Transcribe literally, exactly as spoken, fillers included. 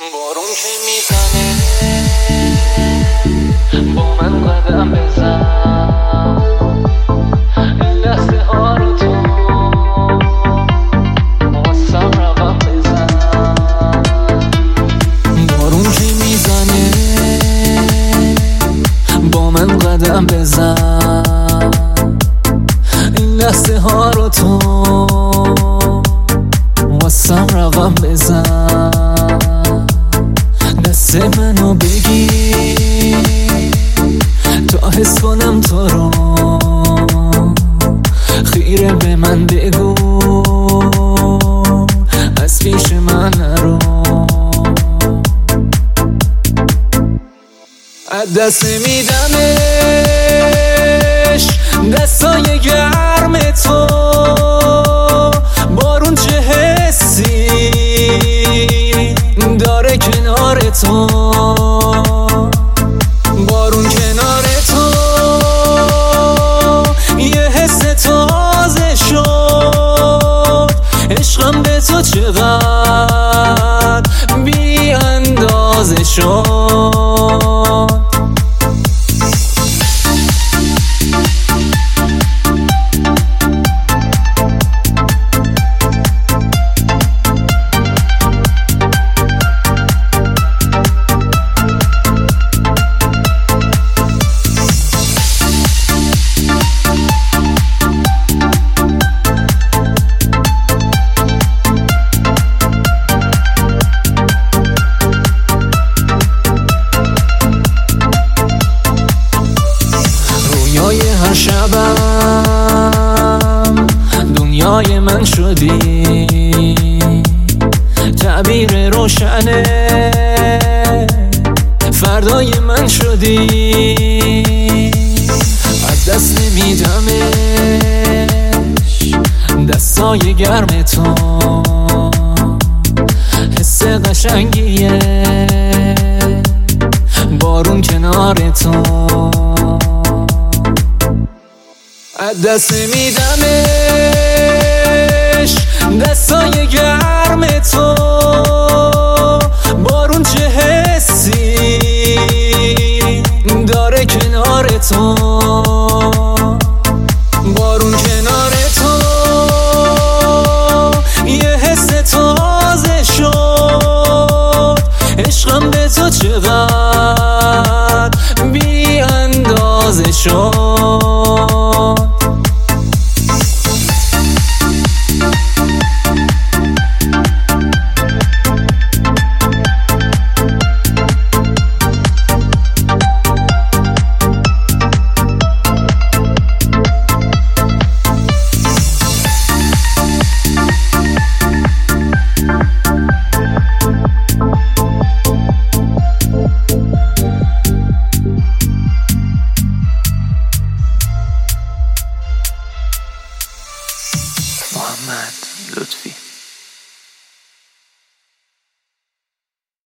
بارون که میزنه با من قدم بزن، این لحظه ها رو تو واسم رقم بزن. بارون که میزنه با من قدم بزن، این لحظه ها رو تو واسم رقم بزن. دست منو بگیر تا حس کنم تو رو، خیره به من بگو از پیش من نرو. از دست میدمش دستای گرم تو، بارون چه حسی داره کنار تو، بارون کنار تو یه حس تازه شد. عشقم به تو چقدر بی اندازه شد. هر شبم دنیای من شدی، تعبیر روشن فردای من شدی. از دست نمیدمش دستای گرم تو، حس قشنگیه بارون کنار تو. از دست میدمش دستای گرم تو، بارون چه حسی داره کنار تو، بارون کنار تو یه حس تازه شد. عشقم به تو چقدر بی اندازه شد. محمد لطفی